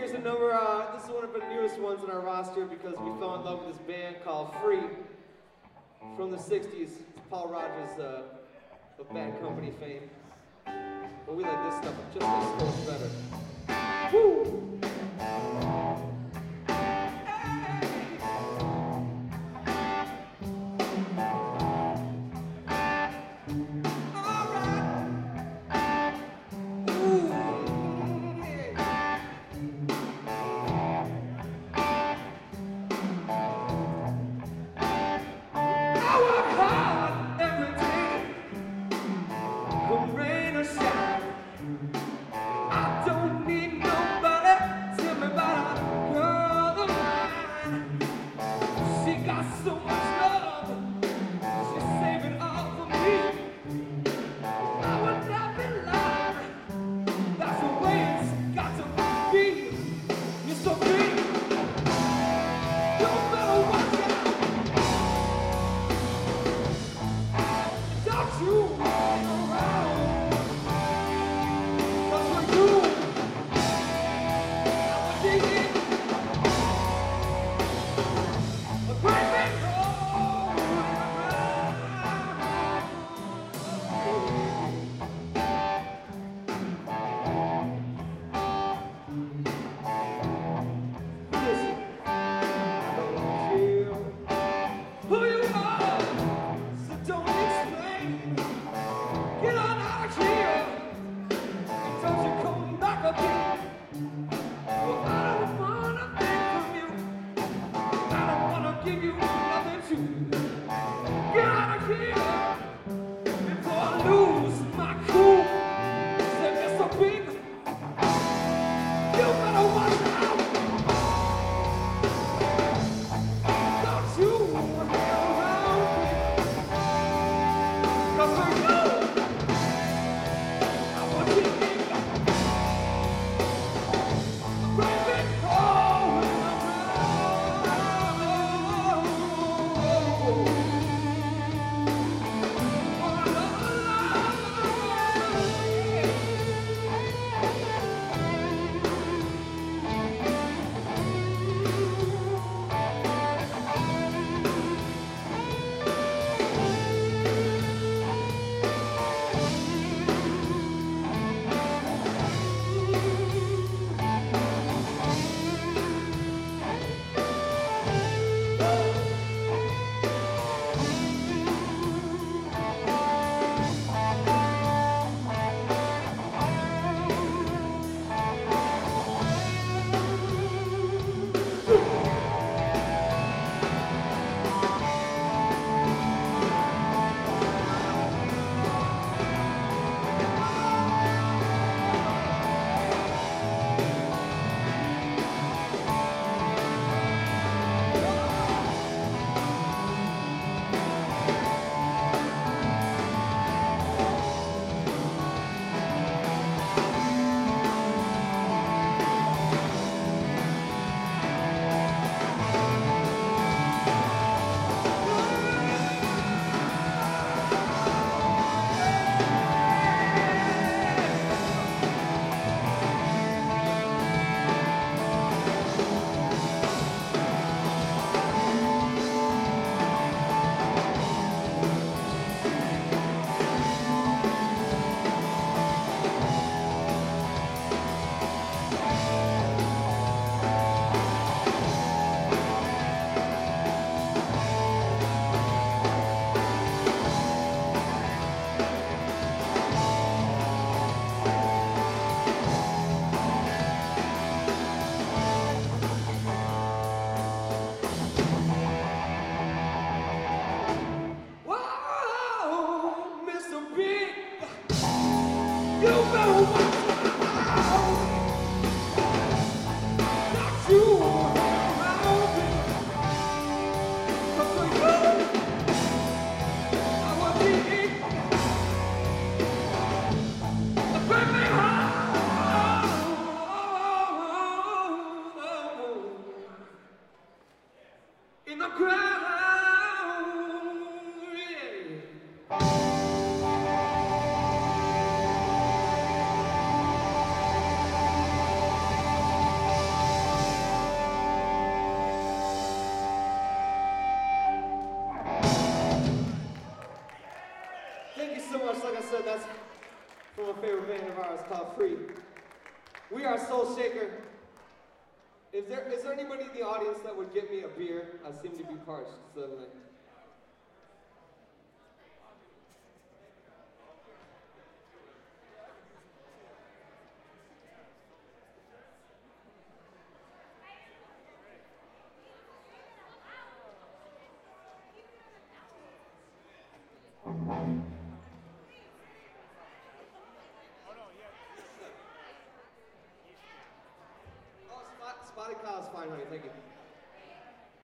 here's a number, this is one of the newest ones in our roster because we fell in love with this band called Free from the 60s. It's Paul Rogers of Bad Company fame. But we like this stuff just as close better. Woo! favorite band of ours called Free. We are Soul Shaker. Is there anybody in the audience that would get me a beer? I seem to be parched suddenly. Spotted Kyle's fine, honey. Thank you.